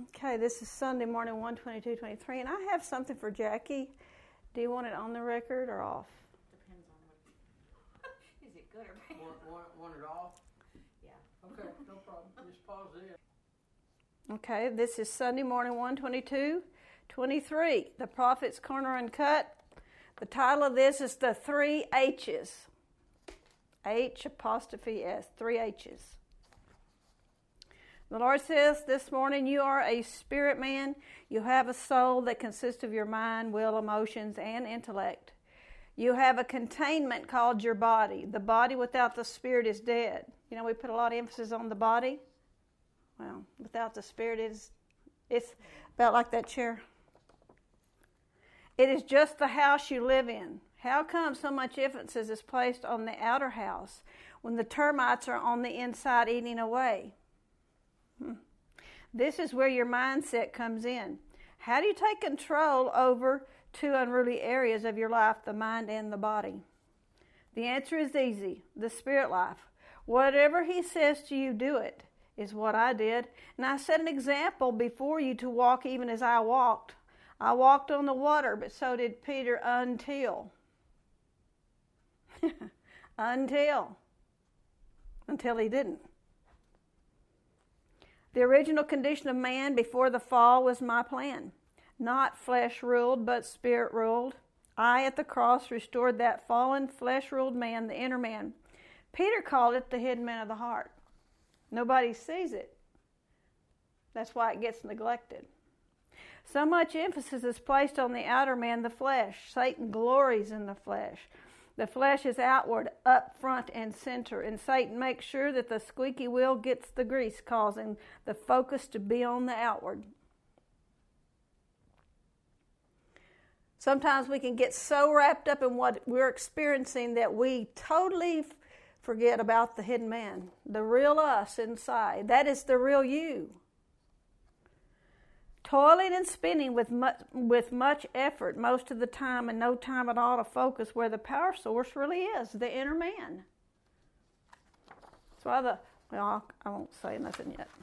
Okay, this is Sunday morning, 1/22/23, and I have something for Jackie. Do you want it on the record or off? Depends on what. Is it good or bad? Want it off? Yeah. Okay, no problem. Just pause it. Okay, this is Sunday morning, 1/22/23, the Prophet's Corner Uncut. The title of this is the 3 H's. H''S, 3 H's. The Lord says this morning, you are a spirit man. You have a soul that consists of your mind, will, emotions, and intellect. You have a containment called your body. The body without the spirit is dead. You know, we put a lot of emphasis on the body. Well, without the spirit, it's about like that chair. It is just the house you live in. How come so much emphasis is placed on the outer house when the termites are on the inside eating away? This is where your mindset comes in. How do you take control over two unruly areas of your life, the mind and the body? The answer is easy, the spirit life. Whatever he says to you, do it, is what I did. And I set an example before you to walk even as I walked. I walked on the water, but so did Peter until he didn't. The original condition of man before the fall was my plan. Not flesh ruled, but spirit ruled. I at the cross restored that fallen flesh ruled man, the inner man. Peter called it the hidden man of the heart. Nobody sees it. That's why it gets neglected. So much emphasis is placed on the outer man, the flesh. Satan glories in the flesh. The flesh is outward, up front, and center, and Satan makes sure that the squeaky wheel gets the grease, causing the focus to be on the outward. Sometimes we can get so wrapped up in what we're experiencing that we totally forget about the hidden man, the real us inside. That is the real you. Toiling and spinning with much effort most of the time and no time at all to focus where the power source really is, the inner man. That's why I won't say nothing yet.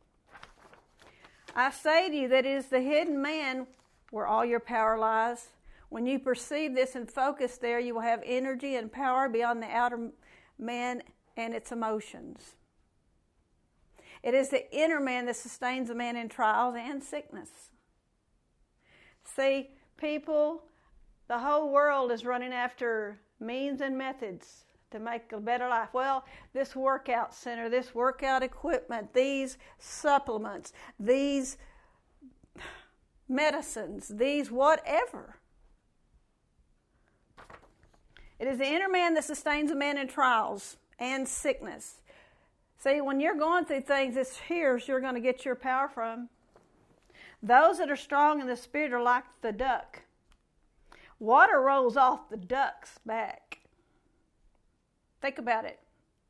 I say to you that it is the hidden man where all your power lies. When you perceive this and focus there, you will have energy and power beyond the outer man and its emotions. It is the inner man that sustains a man in trials and sickness. See, people, the whole world is running after means and methods to make a better life. Well, this workout center, this workout equipment, these supplements, these medicines, these whatever. It is the inner man that sustains a man in trials and sickness. See, when you're going through things, it's here you're going to get your power from. Those that are strong in the spirit are like the duck. Water rolls off the duck's back. Think about it.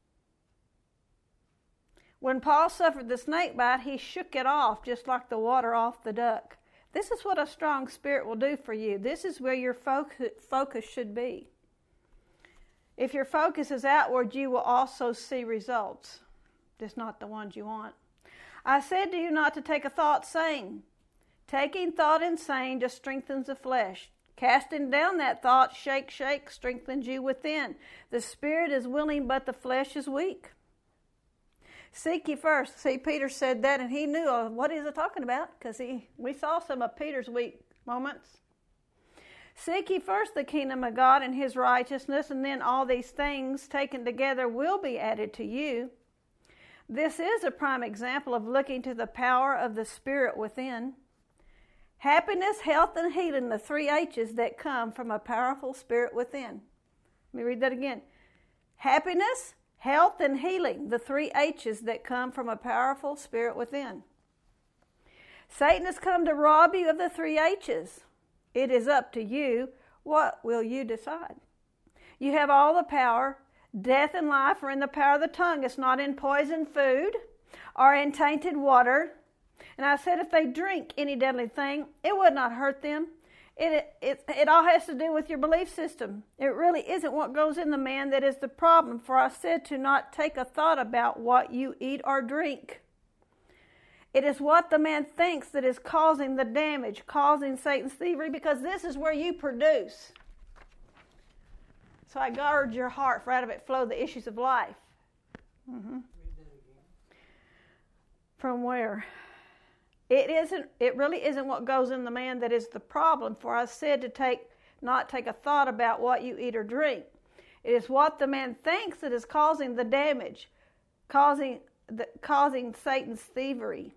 When Paul suffered the snake bite, he shook it off just like the water off the duck. This is what a strong spirit will do for you. This is where your focus should be. If your focus is outward, you will also see results. Just not the ones you want. I said to you not to take a thought saying. Taking thought and saying just strengthens the flesh. Casting down that thought, shake, strengthens you within. The spirit is willing, but the flesh is weak. Seek ye first. See, Peter said that, and he knew what he was talking about, because we saw some of Peter's weak moments. Seek ye first the kingdom of God and his righteousness, and then all these things taken together will be added to you. This is a prime example of looking to the power of the Spirit within. Happiness, health, and healing, the 3 H's that come from a powerful Spirit within. Let me read that again. Happiness, health, and healing, the 3 H's that come from a powerful Spirit within. Satan has come to rob you of the 3 H's. It is up to you. What will you decide? You have all the power. Death and life are in the power of the tongue. It's not in poisoned food or in tainted water. And I said if they drink any deadly thing, it would not hurt them. It all has to do with your belief system. It really isn't what goes in the man that is the problem. For I said to not take a thought about what you eat or drink. It is what the man thinks that is causing the damage, causing Satan's thievery, because this is where you produce. So I guard your heart, for out of it flow the issues of life. Mm-hmm. From where? It really isn't what goes in the man that is the problem, for I said to not take a thought about what you eat or drink. It is what the man thinks that is causing the damage, causing Satan's thievery.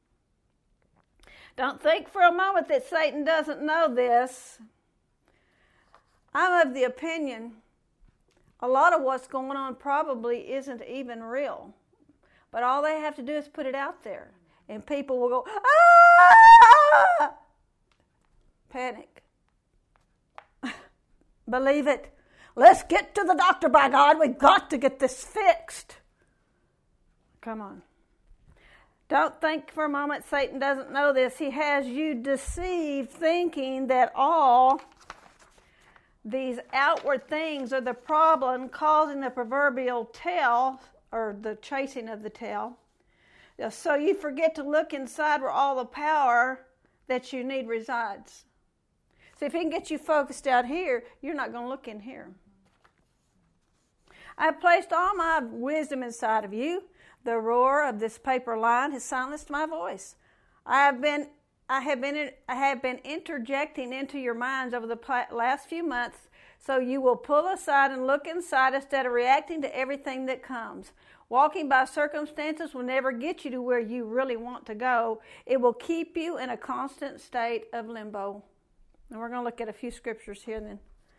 Don't think for a moment that Satan doesn't know this. I'm of the opinion a lot of what's going on probably isn't even real. But all they have to do is put it out there. And people will go, ah! Panic. Believe it. Let's get to the doctor, by God. We've got to get this fixed. Come on. Don't think for a moment Satan doesn't know this. He has you deceived, thinking that all these outward things are the problem causing the proverbial tail, or the chasing of the tail. So you forget to look inside where all the power that you need resides. So if he can get you focused out here, you're not going to look in here. I have placed all my wisdom inside of you. The roar of this paper line has silenced my voice. I have been interjecting into your minds over the last few months, so you will pull aside and look inside instead of reacting to everything that comes. Walking by circumstances will never get you to where you really want to go. It will keep you in a constant state of limbo. And we're going to look at a few scriptures here then.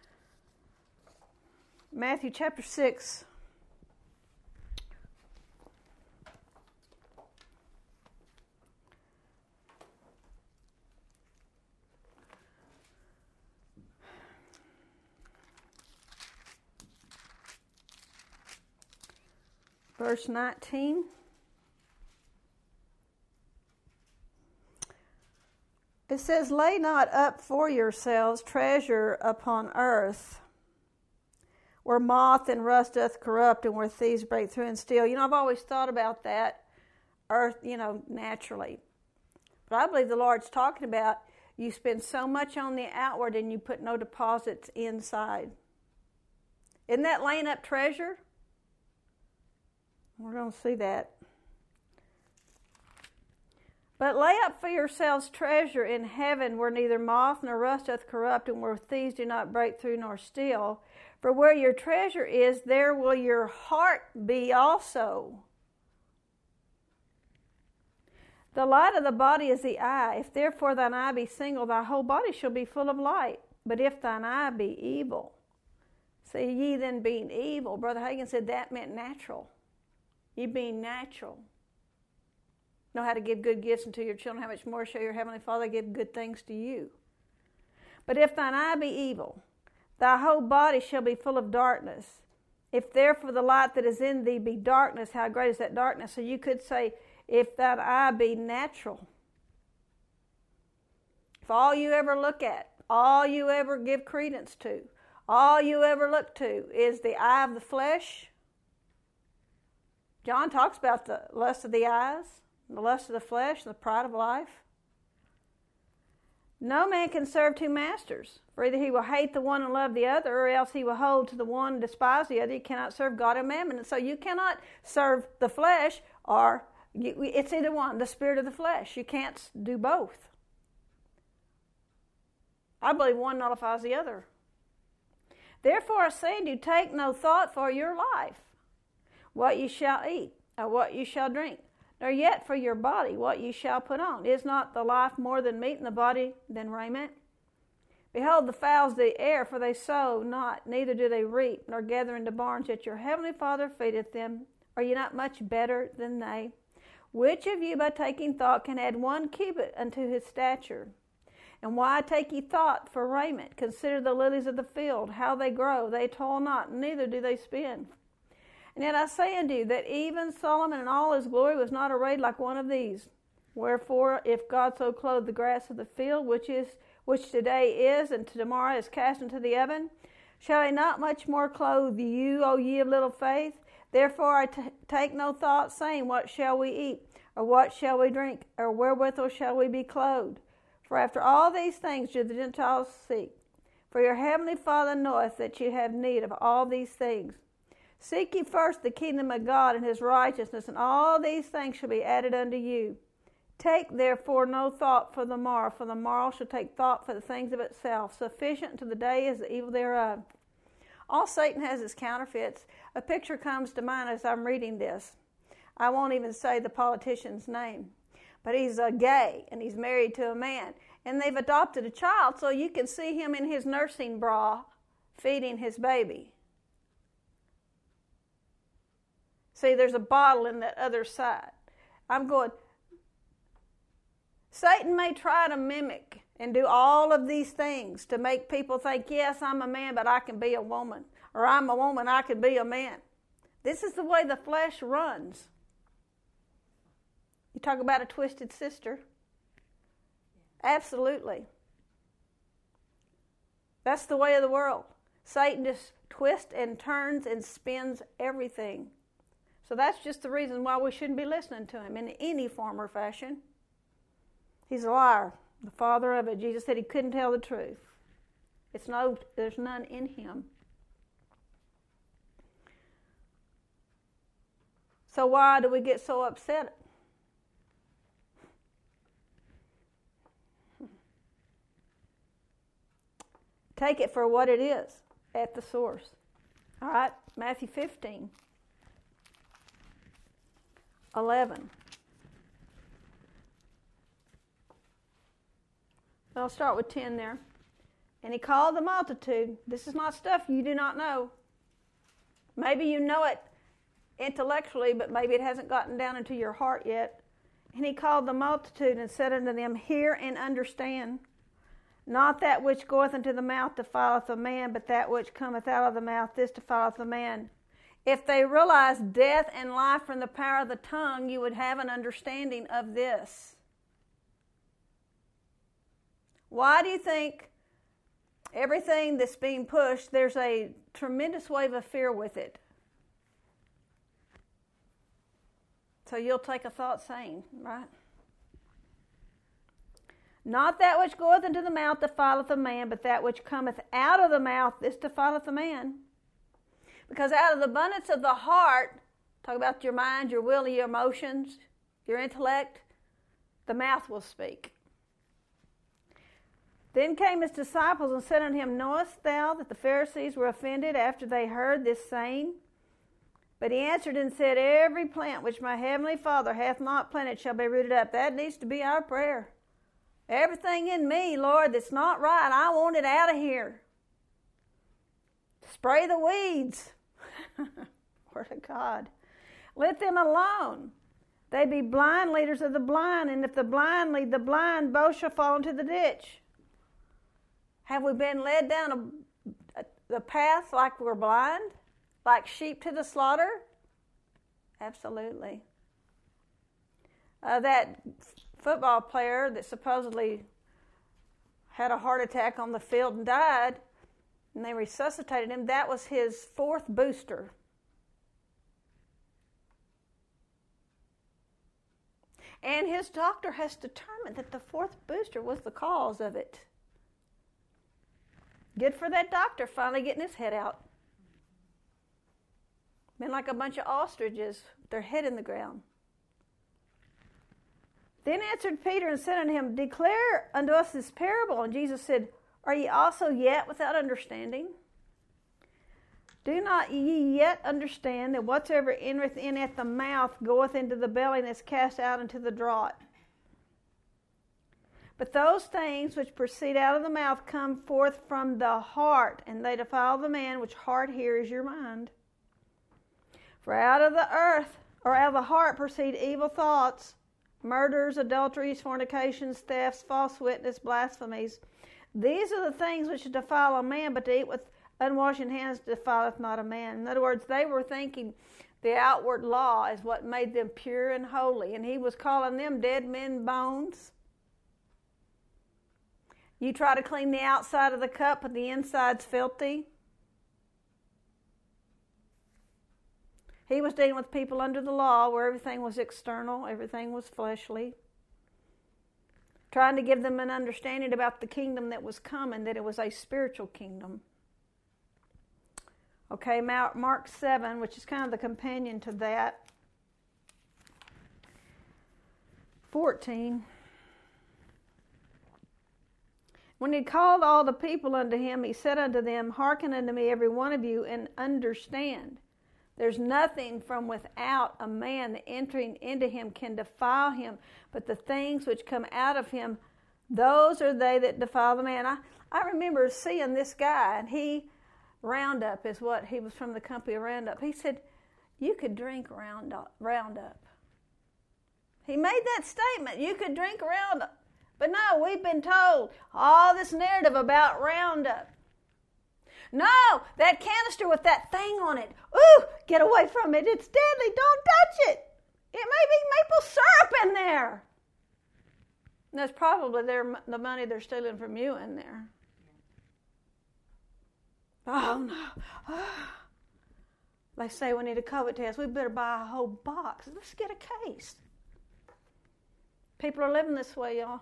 Matthew chapter 6. Verse 19. It says, lay not up for yourselves treasure upon earth, where moth and rust doth corrupt, and where thieves break through and steal. I've always thought about that, earth, naturally. But I believe the Lord's talking about you spend so much on the outward and you put no deposits inside. Isn't that laying up treasure? We're going to see that. But lay up for yourselves treasure in heaven, where neither moth nor rust doth corrupt, and where thieves do not break through nor steal. For where your treasure is, there will your heart be also. The light of the body is the eye. If therefore thine eye be single, thy whole body shall be full of light. But if thine eye be evil, see ye then being evil. Brother Hagin said that meant natural. You being natural. Know how to give good gifts unto your children, how much more shall your heavenly Father give good things to you? But if thine eye be evil, thy whole body shall be full of darkness. If therefore the light that is in thee be darkness, how great is that darkness? So you could say, if that eye be natural, if all you ever look at, all you ever give credence to, all you ever look to is the eye of the flesh. John talks about the lust of the eyes, the lust of the flesh, and the pride of life. No man can serve two masters, for either he will hate the one and love the other, or else he will hold to the one and despise the other. You cannot serve God and mammon. And so you cannot serve the flesh, or it's either one, the spirit or the flesh. You can't do both. I believe one nullifies the other. Therefore I say unto you, take no thought for your life, what ye shall eat, or what ye shall drink, nor yet for your body, what ye shall put on. Is not the life more than meat, and the body than raiment? Behold the fowls of the air, for they sow not, neither do they reap, nor gather into barns, yet your heavenly Father feedeth them. Are ye not much better than they? Which of you by taking thought can add 1 cubit unto his stature? And why take ye thought for raiment? Consider the lilies of the field, how they grow. They toil not, neither do they spin. And yet I say unto you that even Solomon in all his glory was not arrayed like one of these. Wherefore, if God so clothe the grass of the field, which today is, and tomorrow is cast into the oven, shall he not much more clothe you, O ye of little faith? Therefore I take no thought, saying, what shall we eat? Or what shall we drink? Or wherewithal shall we be clothed? For after all these things do the Gentiles seek. For your heavenly Father knoweth that you have need of all these things. Seek ye first the kingdom of God and his righteousness, and all these things shall be added unto you. Take therefore no thought for the morrow shall take thought for the things of itself. Sufficient unto the day is the evil thereof. All Satan has is counterfeits. A picture comes to mind as I'm reading this. I won't even say the politician's name, but he's gay and he's married to a man. And they've adopted a child, so you can see him in his nursing bra feeding his baby. See, there's a bottle in that other side. I'm going, Satan may try to mimic and do all of these things to make people think, yes, I'm a man, but I can be a woman. Or I'm a woman, I can be a man. This is the way the flesh runs. You talk about a twisted sister. Absolutely. That's the way of the world. Satan just twists and turns and spins everything. So that's just the reason why we shouldn't be listening to him in any form or fashion. He's a liar, the father of it. Jesus said he couldn't tell the truth. There's none in him. So why do we get so upset? Take it for what it is at the source. All right, Matthew 15, 11. I'll start with 10 there. And he called the multitude. This is not stuff you do not know. Maybe you know it intellectually, but maybe it hasn't gotten down into your heart yet. And he called the multitude and said unto them, hear and understand. Not that which goeth into the mouth defileth a man, but that which cometh out of the mouth, this defileth a man. If they realized death and life from the power of the tongue, you would have an understanding of this. Why do you think everything that's being pushed, there's a tremendous wave of fear with it? So you'll take a thought saying, right? Not that which goeth into the mouth defileth a man, but that which cometh out of the mouth, this defileth a man. Because out of the abundance of the heart, talk about your mind, your will, your emotions, your intellect, the mouth will speak. Then came his disciples and said unto him, knowest thou that the Pharisees were offended after they heard this saying? But he answered and said, every plant which my heavenly Father hath not planted shall be rooted up. That needs to be our prayer. Everything in me, Lord, that's not right, I want it out of here. Spray the weeds. Word of God. Let them alone. They be blind leaders of the blind, and if the blind lead the blind, both shall fall into the ditch. Have we been led down the path like we're blind? Like sheep to the slaughter? Absolutely. That football player that supposedly had a heart attack on the field and died, and they resuscitated him, that was his fourth booster. And his doctor has determined that the fourth booster was the cause of it. Good for that doctor finally getting his head out. Been like a bunch of ostriches, their head in the ground. Then answered Peter and said unto him, declare unto us this parable. And Jesus said, are ye also yet without understanding? Do not ye yet understand that whatsoever entereth in at the mouth goeth into the belly and is cast out into the draught? But those things which proceed out of the mouth come forth from the heart, and they defile the man, which heart here is your mind. For out of the earth, or out of the heart, proceed evil thoughts, murders, adulteries, fornications, thefts, false witness, blasphemies. These are the things which defile a man, but to eat with unwashen hands defileth not a man. In other words, they were thinking the outward law is what made them pure and holy, and he was calling them dead men bones. You try to clean the outside of the cup, but the inside's filthy. He was dealing with people under the law where everything was external, everything was fleshly. Trying to give them an understanding about the kingdom that was coming, that it was a spiritual kingdom. Okay, Mark 7, which is kind of the companion to that. 14. When he called all the people unto him, he said unto them, Hearken unto me, every one of you, and understand. There's nothing from without a man that entering into him can defile him, but the things which come out of him, those are they that defile the man. I remember seeing this guy, and Roundup is what, he was from the company of Roundup. He said, you could drink Roundup. He made that statement, you could drink Roundup. But no, we've been told all this narrative about Roundup. No, that canister with that thing on it. Ooh, get away from it. It's deadly. Don't touch it. It may be maple syrup in there. And that's probably the money they're stealing from you in there. Oh, no. They say we need a COVID test. We better buy a whole box. Let's get a case. People are living this way, y'all.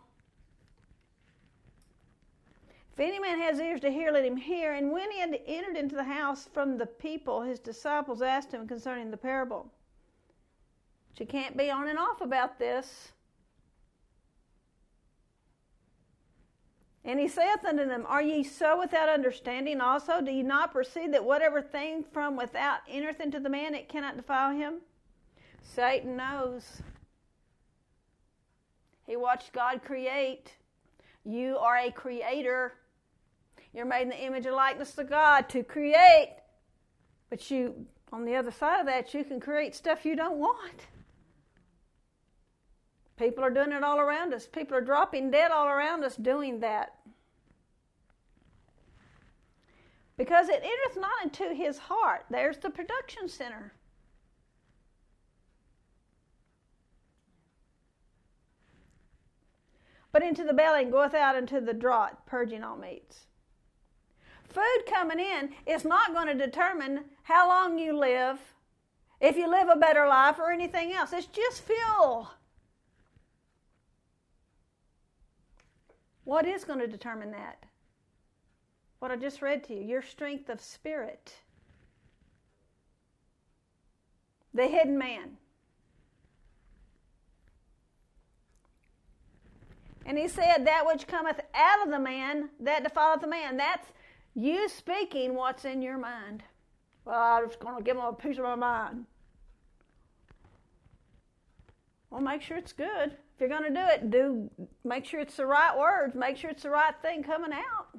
If any man has ears to hear, let him hear. And when he had entered into the house from the people, his disciples asked him concerning the parable. But you can't be on and off about this. And he saith unto them, Are ye so without understanding also? Do ye not perceive that whatever thing from without entereth into the man, it cannot defile him? Satan knows. He watched God create. You are a creator. You're made in the image and likeness of God to create. But you, on the other side of that, you can create stuff you don't want. People are doing it all around us. People are dropping dead all around us doing that. Because it entereth not into his heart. There's the production center. But into the belly and goeth out into the draught, purging all meats. Food coming in is not going to determine how long you live, if you live a better life or anything else. It's just fuel. What is going to determine that? What I just read to you, your strength of spirit. The hidden man. And he said, that which cometh out of the man, that defileth the man. That's you speaking what's in your mind. Well, I'm just going to give them a piece of my mind. Well, make sure it's good. If you're going to do it, make sure it's the right words. Make sure it's the right thing coming out.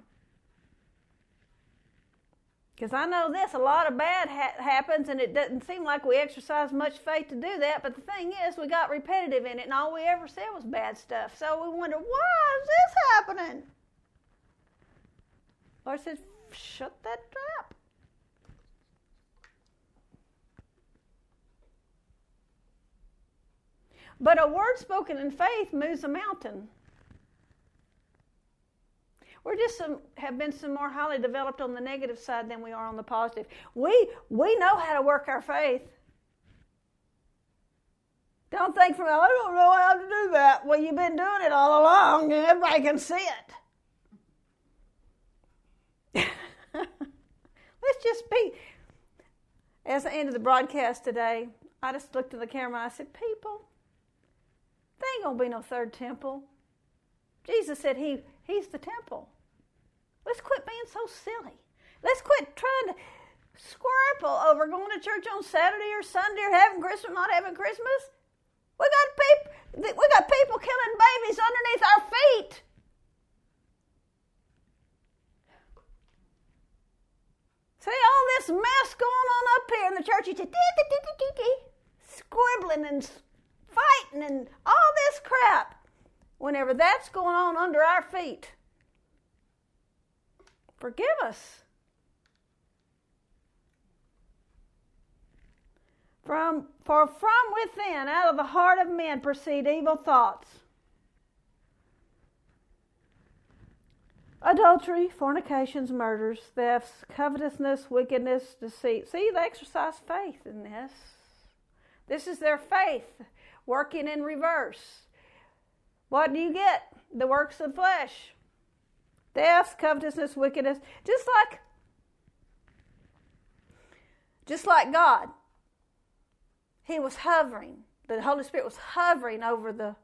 Because I know this, a lot of bad happens, and it doesn't seem like we exercise much faith to do that. But the thing is, we got repetitive in it, and all we ever said was bad stuff. So we wonder, why is this happening? Lord says, shut that trap. But a word spoken in faith moves a mountain. We're just have been some more highly developed on the negative side than we are on the positive. We know how to work our faith. Don't think I don't know how to do that. Well, you've been doing it all along, and everybody can see it. Let's just be. As I ended the broadcast today, I just looked at the camera and I said, people, there ain't going to be no third temple. Jesus said he's the temple. Let's quit being so silly. Let's quit trying to squirrel over going to church on Saturday or Sunday or having Christmas, not having Christmas. We got people killing babies underneath our feet. See all this mess going on up here in the church. You just squibbling and fighting and all this crap. Whenever that's going on under our feet, forgive us. For from within, out of the heart of men, proceed evil thoughts. Adultery, fornications, murders, thefts, covetousness, wickedness, deceit. See, they exercise faith in this. This is their faith working in reverse. What do you get? The works of flesh. Theft, covetousness, wickedness. Just like God. He was hovering. The Holy Spirit was hovering over the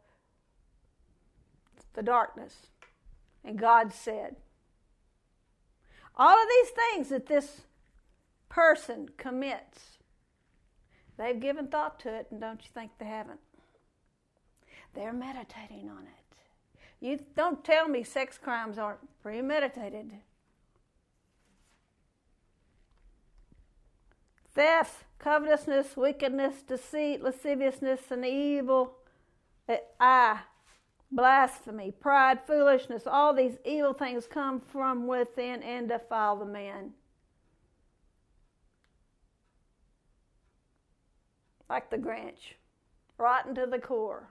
darkness. And God said, all of these things that this person commits, they've given thought to it, and don't you think they haven't? They're meditating on it. You don't tell me sex crimes aren't premeditated. Theft, covetousness, wickedness, deceit, lasciviousness, and evil eye, blasphemy, pride, foolishness, all these evil things come from within and defile the man. Like the Grinch, rotten to the core.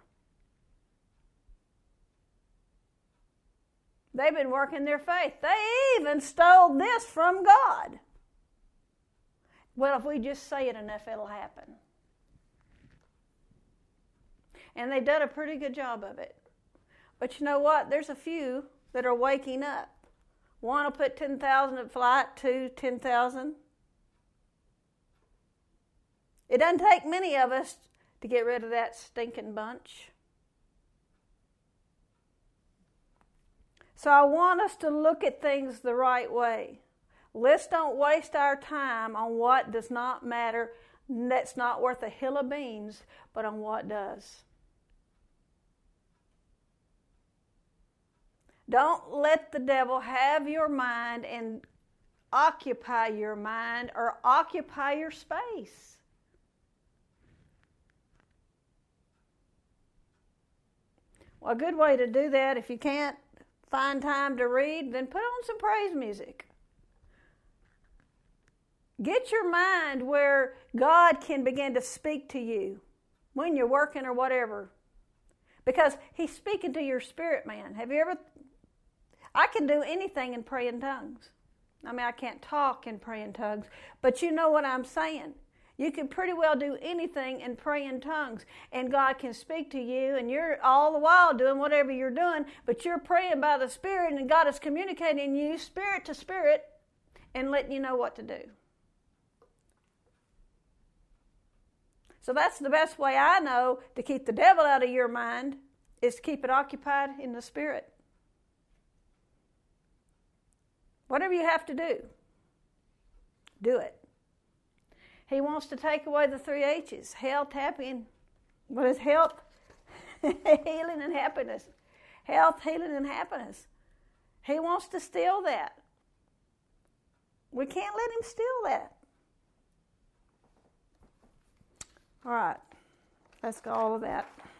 They've been working their faith. They even stole this from God. Well, if we just say it enough, it'll happen. And they've done a pretty good job of it. But you know what? There's a few that are waking up. One will put 10,000 at flight, 2, 10,000. It doesn't take many of us to get rid of that stinking bunch. So I want us to look at things the right way. Let's don't waste our time on what does not matter, that's not worth a hill of beans, but on what does. Don't let the devil have your mind and occupy your mind or occupy your space. Well, a good way to do that, if you can't find time to read, then put on some praise music. Get your mind where God can begin to speak to you when you're working or whatever. Because He's speaking to your spirit, man. I can do anything and pray in tongues. I mean, I can't talk and pray in tongues, but you know what I'm saying. You can pretty well do anything and pray in tongues, and God can speak to you, and you're all the while doing whatever you're doing, but you're praying by the Spirit, and God is communicating you spirit to spirit and letting you know what to do. So that's the best way I know to keep the devil out of your mind, is to keep it occupied in the Spirit. Whatever you have to do, do it. He wants to take away the 3 H's. Health, happy, what is health? Healing and happiness. Health, healing, and happiness. He wants to steal that. We can't let him steal that. All right. Let's go all of that.